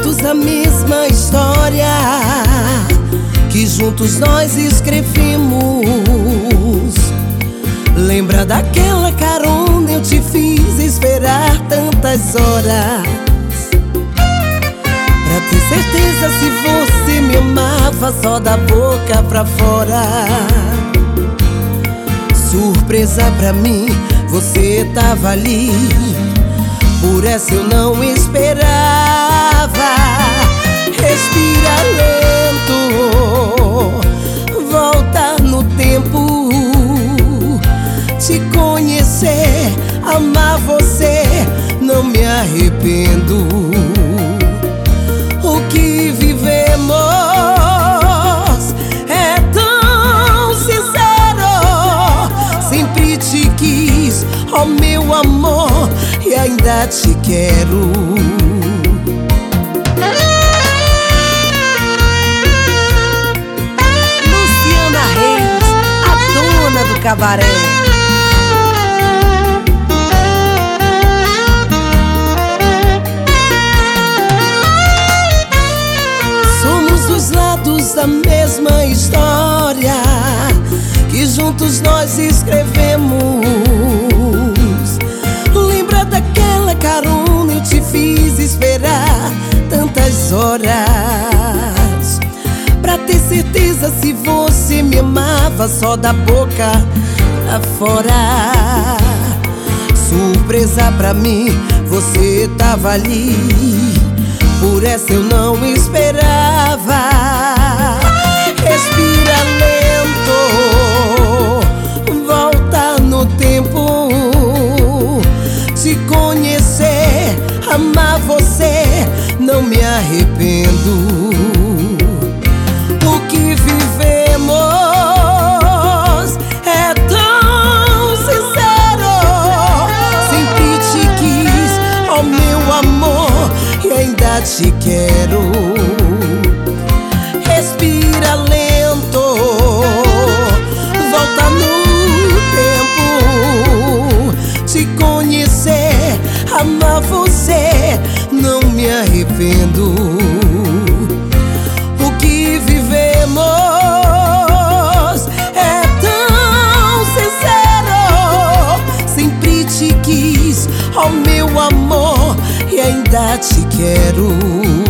lados a mesma história que juntos nós escrevemos. Lembra daquela carona eu te fiz esperar tantas horas pra ter certeza se você me amava só da boca pra fora. Surpresa pra mim, você tava ali, por essa eu não esperava. Respira lento, volta no tempo, te conhecer, amar você, não me arrependo. O que vivemos é tão sincero, sempre te quis, ó meu amor, e ainda te quero. Luciana Reis, a dona do cabaré. Somos dos lados da mesma história que juntos nós escrevemos. Lembra daquela carona eu te fiz esperar tantas horas pra ter certeza se você me amava só da boca pra fora. Surpresa pra mim, você tava ali, por essa eu não esperava. Respira lento, volta no tempo, te conhecer, amar você, não me arrependo. O que vivemos é tão sincero, sempre te quis, ó meu amor, e ainda te quero. Respira lento, volta no tempo, te conhecer, amar você, não me arrependo. O que vivemos é tão sincero, sempre te quis, ó meu amor, e ainda te quero.